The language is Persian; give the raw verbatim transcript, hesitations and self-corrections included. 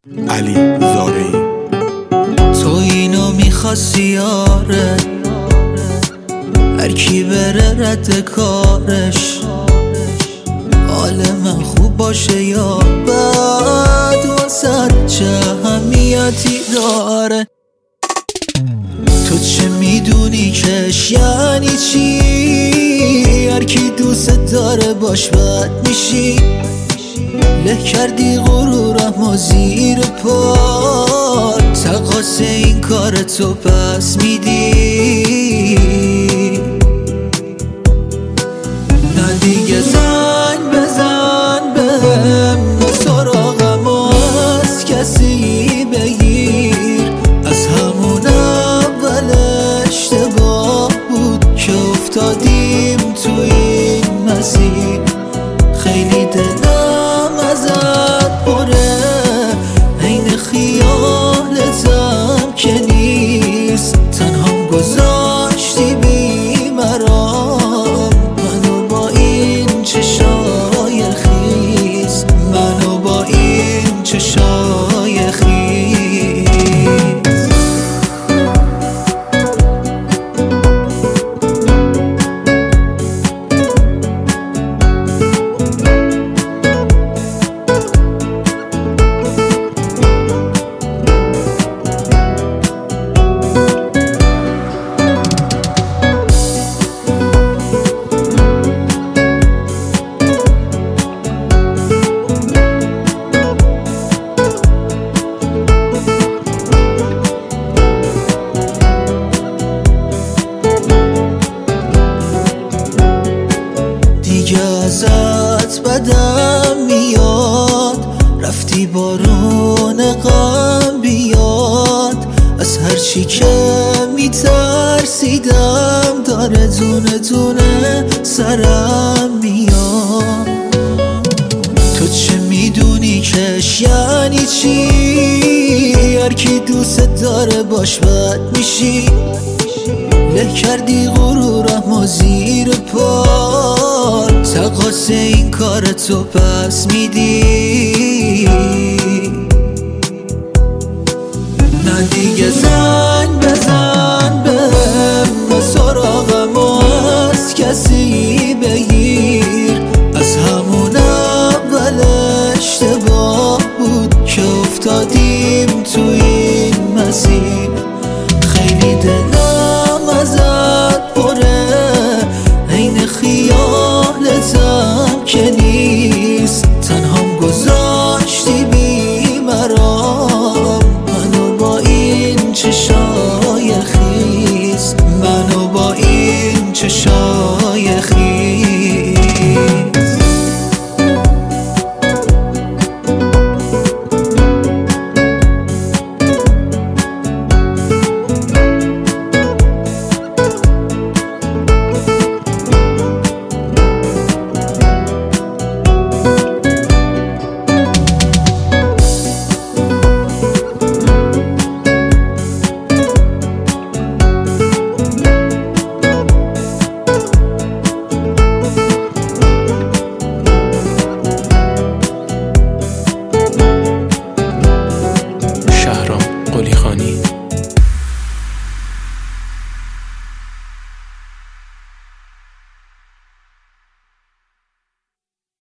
علی زارعی. تو اینو میخواستی آره، هر کی بره رد کارش، حال من خوب باشه یا بد واسد چه اهمیتی داره. تو چه میدونی کش یعنی چی؟ هر کی دوست داره باش بد میشی، له کردی غرورم و زیر پا، تقاس این کار تو پس میدی. نه دیگه زنگ بزن بهم، نه سراغم از کسی بگیر، از همون اول اشتباه بود که افتادیم تو این مسیر. خیلی دلم ازت پره، عین خیالتم که نیست، تنهام گذاشتی بی مرام، منو با این چشای خیس، منو با این چشای خیس. دیگه ازت بدم میاد، رفتی بارون غم بیاد، از هر چی که میترسیدم داره دونه دونه سرم میاد. تو چه میدونی کش یعنی چی؟ هر کی دوست داره باش بد میشی، له کردی غرورم و زیر پا، تقاس این کار تو پس میدی. نه دیگه زنگ بزن بهم، نه سراغم از کسی بگیر، از همون اول اشتباه بود که افتادی